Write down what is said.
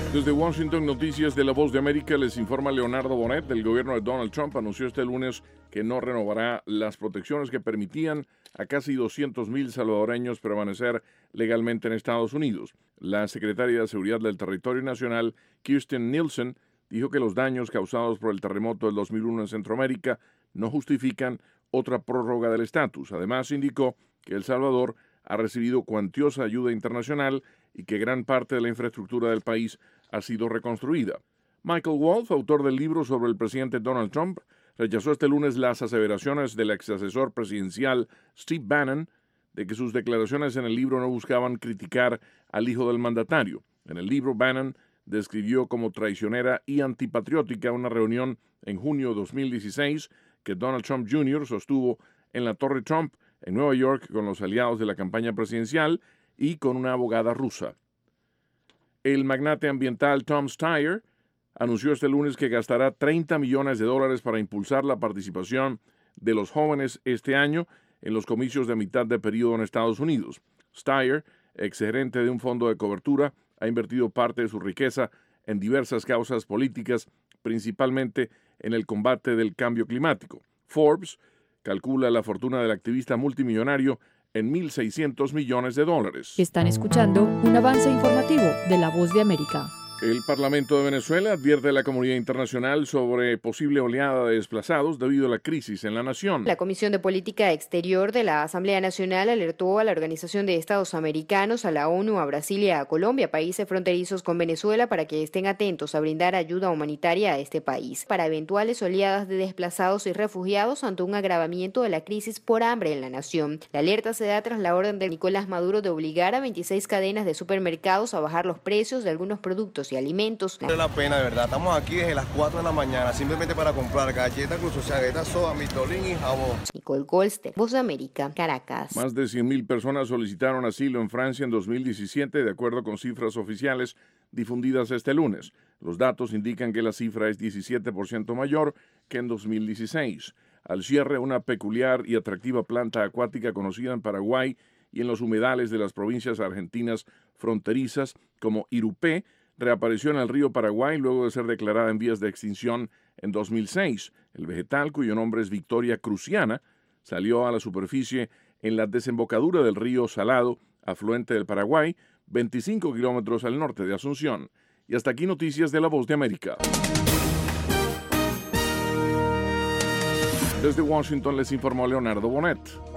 Desde Washington, noticias de La Voz de América, les informa Leonardo Bonet. Del gobierno de Donald Trump anunció este lunes que no renovará las protecciones que permitían a casi 200,000 salvadoreños permanecer legalmente en Estados Unidos. La secretaria de Seguridad del Territorio Nacional, Kirstjen Nielsen, dijo que los daños causados por el terremoto del 2001 en Centroamérica no justifican otra prórroga del estatus. Además, indicó que El Salvador ha recibido cuantiosa ayuda internacional y que gran parte de la infraestructura del país ha sido reconstruida. Michael Wolff, autor del libro sobre el presidente Donald Trump, rechazó este lunes las aseveraciones del exasesor presidencial Steve Bannon de que sus declaraciones en el libro no buscaban criticar al hijo del mandatario. En el libro, Bannon describió como traicionera y antipatriótica una reunión en junio de 2016 que Donald Trump Jr. sostuvo en la Torre Trump en Nueva York con los aliados de la campaña presidencial y con una abogada rusa. El magnate ambiental Tom Steyer anunció este lunes que gastará $30 millones para impulsar la participación de los jóvenes este año en los comicios de mitad de periodo en Estados Unidos. Steyer, exgerente de un fondo de cobertura, ha invertido parte de su riqueza en diversas causas políticas, principalmente en el combate del cambio climático. Forbes calcula la fortuna del activista multimillonario en $1,600 millones. Están escuchando un avance informativo de La Voz de América. El Parlamento de Venezuela advierte a la comunidad internacional sobre posible oleada de desplazados debido a la crisis en la nación. La Comisión de Política Exterior de la Asamblea Nacional alertó a la Organización de Estados Americanos, a la ONU, a Brasil y a Colombia, países fronterizos con Venezuela, para que estén atentos a brindar ayuda humanitaria a este país para eventuales oleadas de desplazados y refugiados ante un agravamiento de la crisis por hambre en la nación. La alerta se da tras la orden de Nicolás Maduro de obligar a 26 cadenas de supermercados a bajar los precios de algunos productos y alimentos. Vale la pena, de verdad. Estamos aquí desde las 4 de la mañana simplemente para comprar galletas, galletas soda, mitolín y jabón. Nicole Golster, Voz de América, Caracas. Más de 100,000 personas solicitaron asilo en Francia en 2017, de acuerdo con cifras oficiales difundidas este lunes. Los datos indican que la cifra es 17% mayor que en 2016. Al cierre, una peculiar y atractiva planta acuática conocida en Paraguay y en los humedales de las provincias argentinas fronterizas como Irupé, reapareció en el río Paraguay luego de ser declarada en vías de extinción en 2006. El vegetal, cuyo nombre es Victoria cruciana, salió a la superficie en la desembocadura del río Salado, afluente del Paraguay, 25 kilómetros al norte de Asunción. Y hasta aquí noticias de La Voz de América. Desde Washington les informó Leonardo Bonet.